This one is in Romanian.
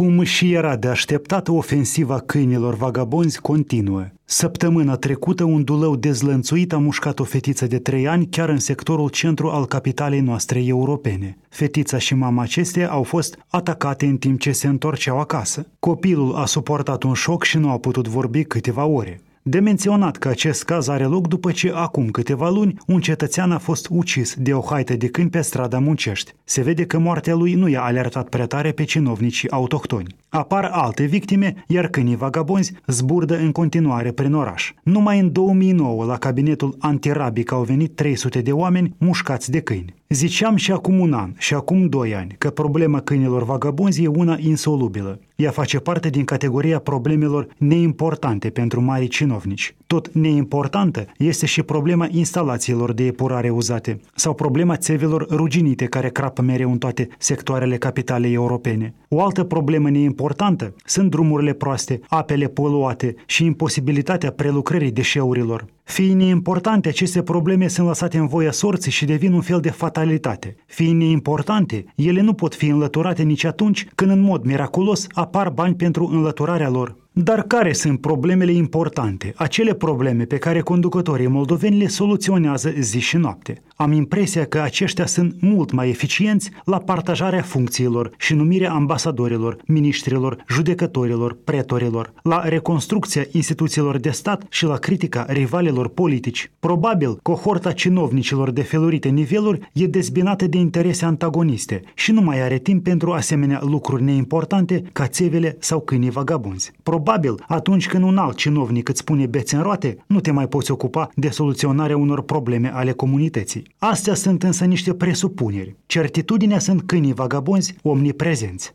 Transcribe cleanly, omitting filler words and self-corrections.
Cum și era de așteptat, ofensiva câinilor vagabonzi continuă. Săptămâna trecută, un dulău dezlănțuit a mușcat o fetiță de 3 ani chiar în sectorul centru al capitalei noastre europene. Fetița și mama acesteia au fost atacate în timp ce se întorceau acasă. Copilul a suportat un șoc și nu a putut vorbi câteva ore. De menționat că acest caz are loc după ce acum câteva luni un cetățean a fost ucis de o haită de câini pe strada Muncești. Se vede că moartea lui nu i-a alertat prea tare pe cinovnicii autohtoni. Apar alte victime, iar câinii vagabonzi zburdă în continuare prin oraș. Numai în 2009 la cabinetul antirabic au venit 300 de oameni mușcați de câini. Ziceam și acum 1 an și acum 2 ani că problema câinilor vagabonzi e una insolubilă. Ea face parte din categoria problemelor neimportante pentru mari cinovnici. Tot neimportantă este și problema instalațiilor de epurare uzate sau problema țevilor ruginite care crapă mereu în toate sectoarele capitalei europene. O altă problemă neimportantă sunt drumurile proaste, apele poluate și imposibilitatea prelucrării deșeurilor. Fiind neimportante, aceste probleme sunt lăsate în voia sorții și devin un fel de fatalitate. Fiind neimportante, ele nu pot fi înlăturate nici atunci când în mod miraculos apar bani pentru înlăturarea lor. Dar care sunt problemele importante? Acele probleme pe care conducătorii moldoveni le soluționează zi și noapte. Am impresia că aceștia sunt mult mai eficienți la partajarea funcțiilor și numirea ambasadorilor, miniștrilor, judecătorilor, pretorilor, la reconstrucția instituțiilor de stat și la critica rivalilor politici. Probabil, cohorta cinovnicilor de felurite niveluri e dezbinată de interese antagoniste și nu mai are timp pentru asemenea lucruri neimportante ca țevele sau câinii vagabonzi. Probabil, atunci când un alt cinovnic îți pune bețe în roate, nu te mai poți ocupa de soluționarea unor probleme ale comunității. Astea sunt însă niște presupuneri. Certitudinea sunt câinii vagabonzi omniprezenți.